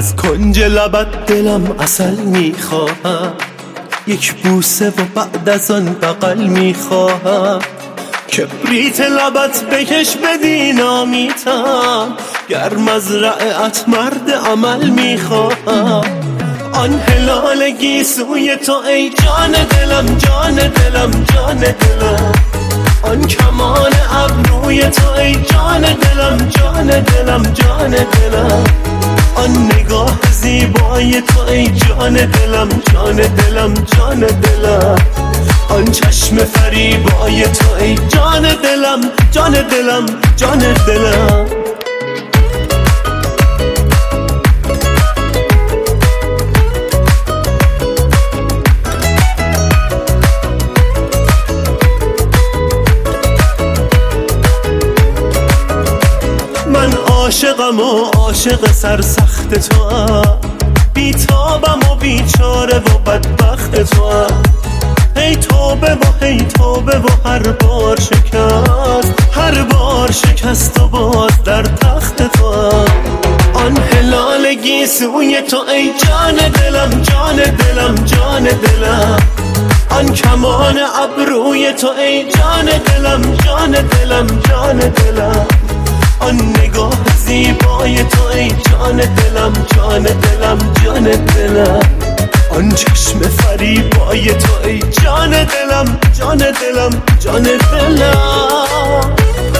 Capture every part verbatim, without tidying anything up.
از کنج لبت دلم عسل میخواهم، یک بوسه و بعد از آن بغل میخواهم. کبریت لبت بکش بدینامیتم، گر مزرعت مرد عمل میخواهم. آن هلال گیسوی تو ای جان دلم، جان دلم، جان دلم. آن کمان ابروی تو ای جان دلم، جان دلم، جان دلم. آن نگاه زیبای تو ای جان دلم، جان دلم، جان دلم. آن چشم فریبای تو ای جان دلم، جان دلم، جان دلم. من عاشقم و عاشق سرسخت تو هم، بیتابم و بیچاره و بدبخت تو هم. هی توبه و هی توبه و هر بار شکست، هر بار شکست و باز در تخت تو هم. آن هلال گیسوی تو ای جان دلم، جان دلم، جان دلم. آن کمان ابروی تو ای جان دلم، جان دلم، جان دلم. آن نگاه زیبای تو ای جان دلم، جان دلم، جان دلم. آن چشم فریبای تو ای جان دلم، جان دلم، جان دلم.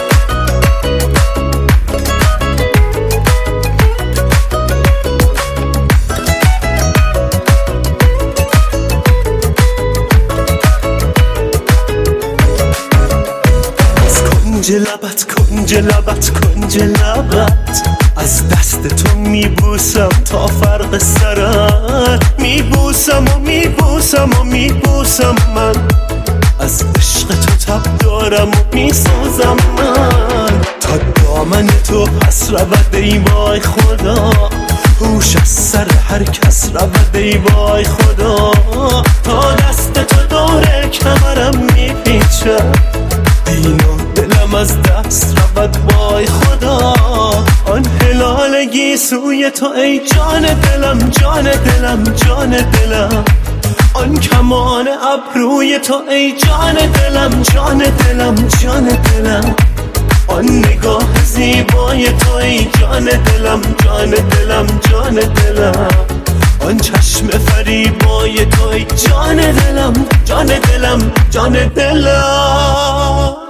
کنج لبت، کنج لبت، کنج لبت. از دست تو میبوسم تا فرق سرت، میبوسم و میبوسم و میبوسم من. از عشق تو تب دارم و میسوزم من. تا دامن تو پس رود ای وای خدا، هوش از سر هر کس رود ای وای خدا. تا دست تو دور کمرم میپیچم، دین و دلم از دست رود وای خدا. آن هلال گیسوی تو ای جان دلم، جان دلم، جان دلم. آن کمان ابروی تو ای جان دلم، جان دلم، جان دلم. آن نگاه زیبای تو ای جان دلم، جان دلم، جان دلم. آن چشم فریبای تو ای جان دلم، جان دلم، جان دلم.